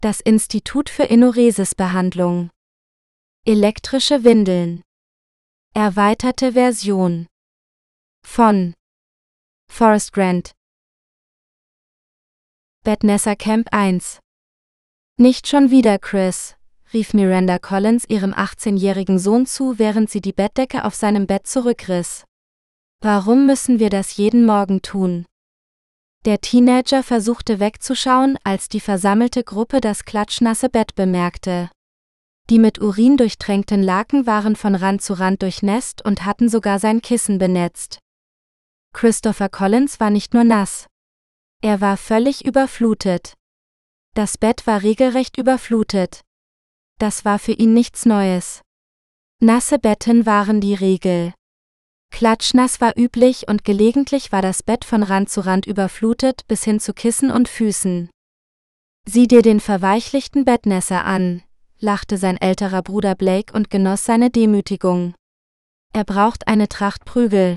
Das Institut für Enuresisbehandlung. Elektrische Windeln. Erweiterte Version. Von Forrest Grant. Bettnässer Camp 1. Nicht schon wieder, Chris, rief Miranda Collins ihrem 18-jährigen Sohn zu, während sie die Bettdecke auf seinem Bett zurückriss. Warum müssen wir das jeden Morgen tun? Der Teenager versuchte wegzuschauen, als die versammelte Gruppe das klatschnasse Bett bemerkte. Die mit Urin durchtränkten Laken waren von Rand zu Rand durchnässt und hatten sogar sein Kissen benetzt. Christopher Collins war nicht nur nass. Er war völlig überflutet. Das Bett war regelrecht überflutet. Das war für ihn nichts Neues. Nasse Betten waren die Regel. Klatschnass war üblich und gelegentlich war das Bett von Rand zu Rand überflutet bis hin zu Kissen und Füßen. Sieh dir den verweichlichten Bettnässer an, lachte sein älterer Bruder Blake und genoss seine Demütigung. Er braucht eine Tracht Prügel.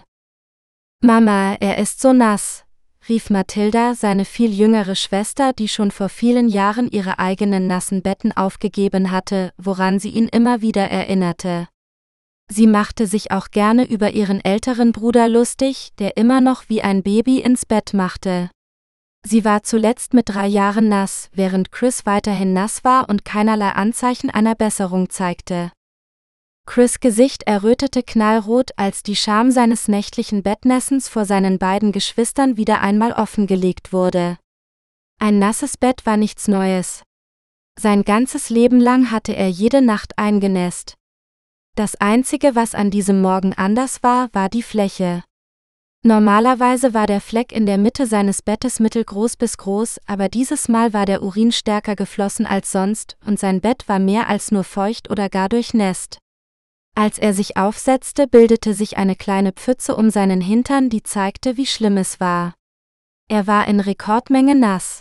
Mama, er ist so nass, rief Mathilda, seine viel jüngere Schwester, die schon vor vielen Jahren ihre eigenen nassen Betten aufgegeben hatte, woran sie ihn immer wieder erinnerte. Sie machte sich auch gerne über ihren älteren Bruder lustig, der immer noch wie ein Baby ins Bett machte. Sie war zuletzt mit 3 Jahren nass, während Chris weiterhin nass war und keinerlei Anzeichen einer Besserung zeigte. Chris' Gesicht errötete knallrot, als die Scham seines nächtlichen Bettnässens vor seinen beiden Geschwistern wieder einmal offengelegt wurde. Ein nasses Bett war nichts Neues. Sein ganzes Leben lang hatte er jede Nacht eingenässt. Das Einzige, was an diesem Morgen anders war, war die Fläche. Normalerweise war der Fleck in der Mitte seines Bettes mittelgroß bis groß, aber dieses Mal war der Urin stärker geflossen als sonst und sein Bett war mehr als nur feucht oder gar durchnässt. Als er sich aufsetzte, bildete sich eine kleine Pfütze um seinen Hintern, die zeigte, wie schlimm es war. Er war in Rekordmenge nass.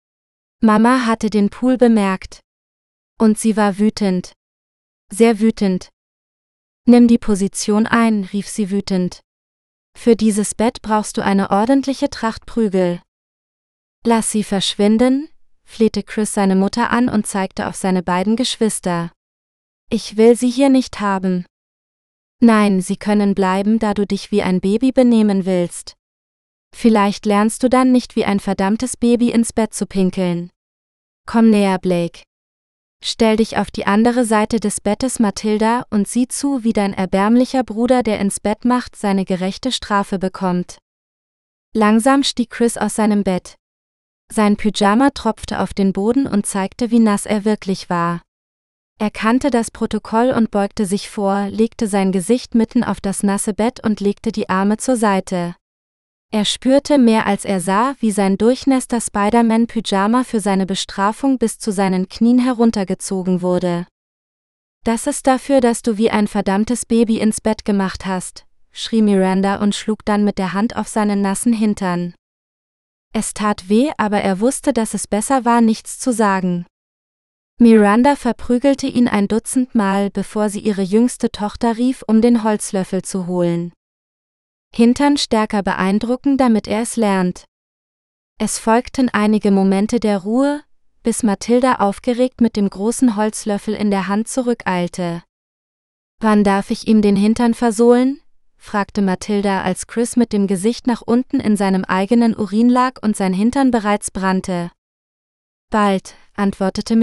Mama hatte den Pool bemerkt. Und sie war wütend. Sehr wütend. Nimm die Position ein, rief sie wütend. Für dieses Bett brauchst du eine ordentliche Tracht Prügel. Lass sie verschwinden, flehte Chris seine Mutter an und zeigte auf seine beiden Geschwister. Ich will sie hier nicht haben. Nein, sie können bleiben, da du dich wie ein Baby benehmen willst. Vielleicht lernst du dann nicht wie ein verdammtes Baby ins Bett zu pinkeln. Komm näher, Blake. Stell dich auf die andere Seite des Bettes, Mathilda, und sieh zu, wie dein erbärmlicher Bruder, der ins Bett macht, seine gerechte Strafe bekommt. Langsam stieg Chris aus seinem Bett. Sein Pyjama tropfte auf den Boden und zeigte, wie nass er wirklich war. Er kannte das Protokoll und beugte sich vor, legte sein Gesicht mitten auf das nasse Bett und legte die Arme zur Seite. Er spürte mehr als er sah, wie sein durchnässter Spider-Man-Pyjama für seine Bestrafung bis zu seinen Knien heruntergezogen wurde. Das ist dafür, dass du wie ein verdammtes Baby ins Bett gemacht hast, schrie Miranda und schlug dann mit der Hand auf seinen nassen Hintern. Es tat weh, aber er wusste, dass es besser war, nichts zu sagen. Miranda verprügelte ihn 1 Dutzend Mal, bevor sie ihre jüngste Tochter rief, um den Holzlöffel zu holen. Hintern stärker beeindrucken, damit er es lernt. Es folgten einige Momente der Ruhe, bis Mathilda aufgeregt mit dem großen Holzlöffel in der Hand zurückeilte. Wann darf ich ihm den Hintern versohlen? Fragte Mathilda, als Chris mit dem Gesicht nach unten in seinem eigenen Urin lag und sein Hintern bereits brannte. Bald, antwortete